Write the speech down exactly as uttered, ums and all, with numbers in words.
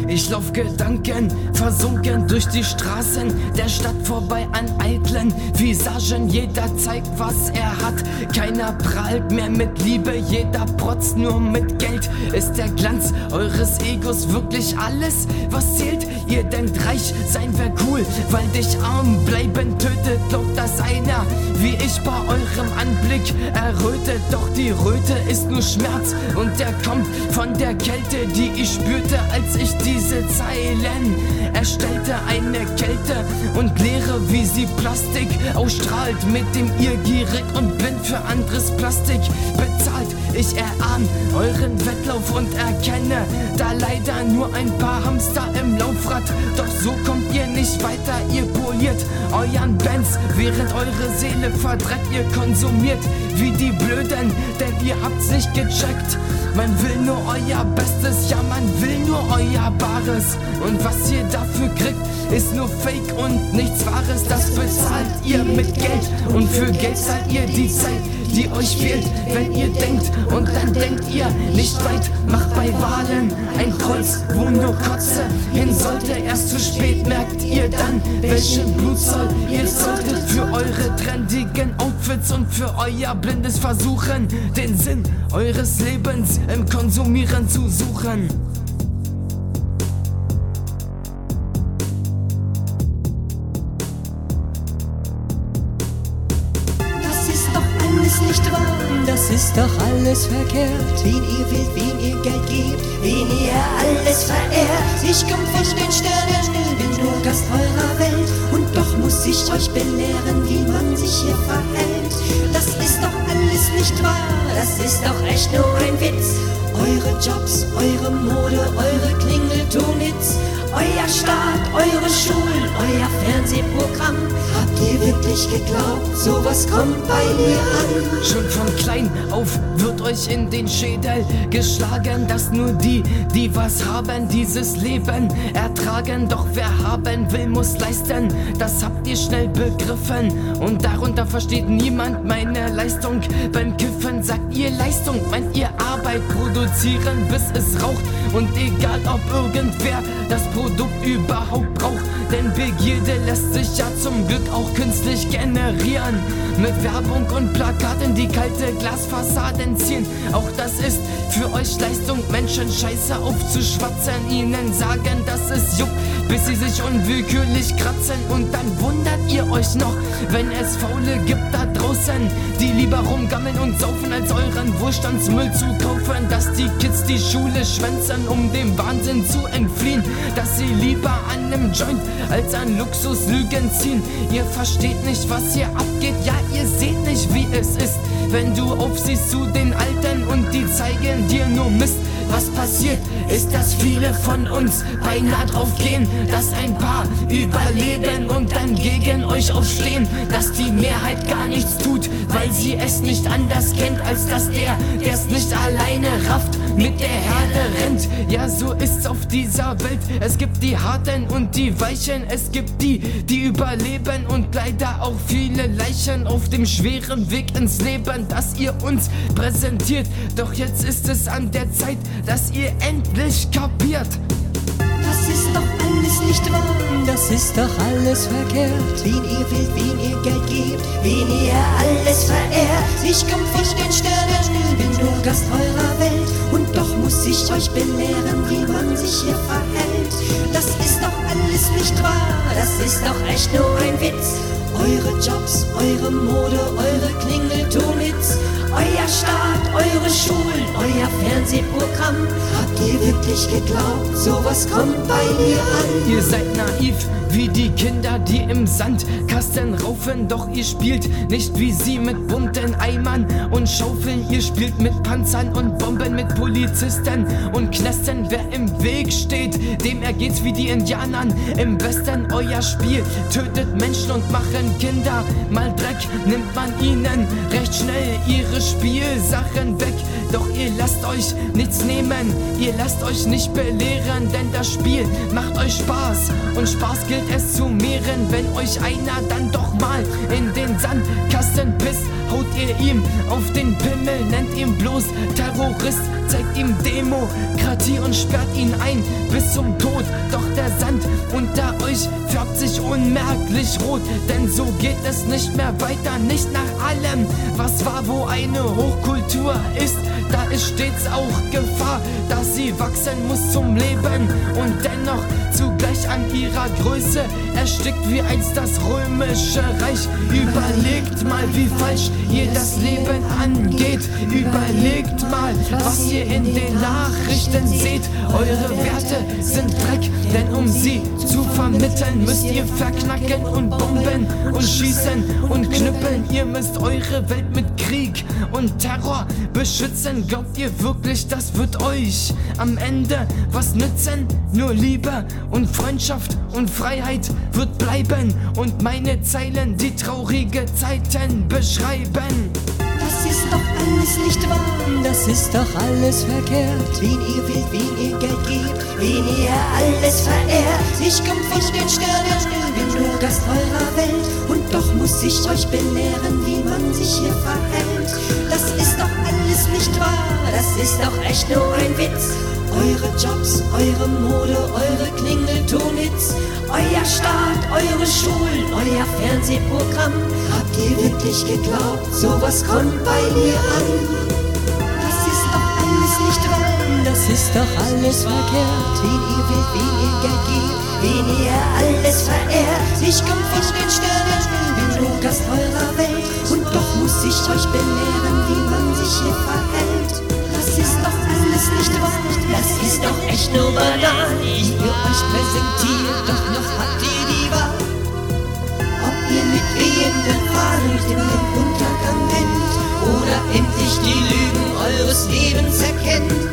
Ich lauf Gedanken versunken durch die Straßen der Stadt vorbei an eitlen Visagen. Jeder zeigt, was er hat, keiner prahlt mehr mit Liebe, jeder protzt nur mit Geld. Ist der Glanz eures Egos wirklich alles, was zählt? Ihr denkt, reich sein wär cool, weil dich arm bleiben tötet. Glaubt das einer, wie ich bei eurem Anblick errötet. Doch die Röte ist nur Schmerz und der kommt von der Kälte, die ich spürte, als ich diese Zeilen erstellte. Eine Kälte und Leere, wie sie Plastik ausstrahlt, mit dem ihr gierig und blind für anderes Plastik bezahlt. Ich erahne euren Wettlauf und erkenne da leider nur ein paar Hamster im Laufrad. Doch so kommt ihr nicht weiter, ihr poliert euren Benz, während eure Seele verdreckt. Ihr konsumiert wie die Blöden, denn ihr habt's nicht gecheckt. Man will nur euer Bestes, ja man will nur euer Bares. Und was ihr dafür kriegt, ist nur Fake und nichts Wahres. Das bezahlt ihr mit Geld und für Geld zahlt ihr die Zeit, die euch fehlt, wenn ihr denkt. Und dann denkt ihr nicht weit, macht bei Wahlen ein Kreuz, wo nur Kotze hin sollte. Erst zu spät merkt ihr dann, welchen Blutzoll ihr solltet für eure trendigen Outfits und für euer blindes Versuchen, den Sinn eures Lebens im Konsumieren zu suchen. Nicht wahr, das ist doch alles verkehrt. Wen ihr wählt, wen ihr Geld gebt, wen ihr alles verehrt. Ich komm von den Sternen, bin nur Gast eurer Welt. Und doch muss ich euch belehren, wie man sich hier verhält. Das ist doch alles nicht wahr, das ist doch echt nur ein Witz. Eure Jobs, eure Mode, eure Klingeltonhits, euer Staat, eure Schulen, euer Fernsehprogramm. Habt ihr wirklich geglaubt, sowas kommt bei mir an? Schon von klein auf wird euch in den Schädel geschlagen, dass nur die, die was haben, dieses Leben ertragen. Doch wer haben will, muss leisten, das habt ihr schnell begriffen. Und darunter versteht niemand meine Leistung. Beim Kiffen sagt ihr Leistung, meint ihr Arbeit produzieren, bis es raucht. Und egal ob irgendwer das Produkt überhaupt braucht, denn Begierde lässt sich ja zum Glück auch künstlich generieren. Mit Werbung und Plakaten, die kalte Glasfassaden ziehen. Auch das ist für euch Leistung, Menschen Scheiße aufzuschwatzen, ihnen sagen, dass es juckt, bis sie sich unwillkürlich kratzen. Und dann wundert ihr euch noch, wenn es Faule gibt da draußen, die lieber rumgammeln und saufen, als euren Wohlstandsmüll zu kaufen. Dass die Kids die Schule schwänzen, um dem Wahnsinn zu entfliehen. Dass sie lieber an einem Joint als an Luxuslügen ziehen. Ihr versteht nicht, was hier abgeht, ja ihr seht nicht, wie es ist, wenn du aufsiehst zu den Alten und die zeigen dir nur Mist. Was passiert, ist, dass viele von uns beinahe drauf gehen, dass ein paar überleben und dann gegen euch aufstehen. Dass die Mehrheit gar nichts tut, weil sie es nicht anders kennt, als dass der, der es nicht alleine rafft, mit der Herde rennt. Ja, so ist's auf dieser Welt. Es gibt die Harten und die Weichen. Es gibt die, die überleben und leider auch viele Leichen auf dem schweren Weg ins Leben, das ihr uns präsentiert. Doch jetzt ist es an der Zeit, dass ihr endlich kapiert. Das ist doch alles nicht wahr, das ist doch alles verkehrt. Wen ihr wählt, wen ihr Geld gebt, wen ihr alles verehrt. Ich komm von den Sternen, bin nur Gast eurer Welt. Und doch muss ich euch belehren, wie man sich hier verhält. Das ist doch alles nicht wahr, das ist doch echt nur ein Witz. Eure Jobs, eure Mode, eure Klingeltonhits, euer Staat, eure Schulen, euer Fernsehprogramm. Habt ihr wirklich geglaubt, sowas kommt bei mir an? Ihr seid naiv wie die Kinder, die im Sandkasten raufen. Doch ihr spielt nicht wie sie mit bunten Eimern und Schaufeln. Ihr spielt mit Panzern und Bomben, mit Polizisten und Knästen. Wer im Weg steht, dem ergeht's wie die Indianern im Westen. Euer Spiel tötet Menschen und machen Kinder mal Dreck. Nimmt man ihnen recht schnell ihre Spielsachen weg. Doch ihr lasst euch nichts nehmen, ihr lasst euch nicht belehren, denn das Spiel macht euch Spaß und Spaß gilt es zu mehren. Wenn euch einer dann doch mal in den Sandkasten pisst, haut ihr ihm auf den Pimmel, nennt ihn bloß Terrorist, zeigt ihm Demokratie und sperrt ihn ein bis zum Tod. Doch der Sand unter euch färbt sich unmerklich rot, denn so geht es nicht mehr weiter, nicht nach allem, was war, wo eine Hochkultur ist. Da ist stets auch Gefahr, dass sie wachsen muss zum Leben und dennoch zugleich an ihrer Größe erstickt wie einst das römische Reich. Überlegt mal, wie falsch ihr das Leben angeht. Überlegt mal, was ihr in den Nachrichten seht. Eure Werte sind Dreck, denn um sie zu vermitteln, müsst ihr verknacken und bomben und schießen und knüppeln. Ihr müsst eure Welt mit Krieg und Terror beschützen. Glaubt ihr wirklich, das wird euch am Ende was nützen? Nur Liebe und Freundschaft und Freiheit wird bleiben und meine Zeilen die traurige Zeiten beschreiben. Das ist doch alles nicht wahr, das ist doch alles verkehrt. Wen ihr wählt, wen ihr Geld gebt, wen ihr alles verehrt. Ich komm von den Sternen, bin nur Gast eurer Welt und doch muss ich euch belehren, wie man sich hier verhält. Das ist doch alles nicht wahr, das ist doch echt nur ein Witz. Eure Jobs, eure Mode, eure Klingeltonhits, euer Staat, eure Schulen, euer Fernsehprogramm. Habt ihr wirklich geglaubt, sowas kommt bei mir an? Das ist doch alles nicht wahr, das ist doch alles verkehrt. Wen ihr wählt, wen ihr Geld gebt, wen ihr alles verehrt. Ich komm von den Sternen, bin nur Gast eurer Welt und doch muss ich euch belehren, wie man sich hier verhält. Das ist doch alles nicht wahr, das ist doch echt nur banal. Ich will euch präsentiert, doch noch habt ihr die Wahl. Ob ihr mit wehenden Fahnen den Untergang nennt oder endlich die Lügen eures Lebens erkennt.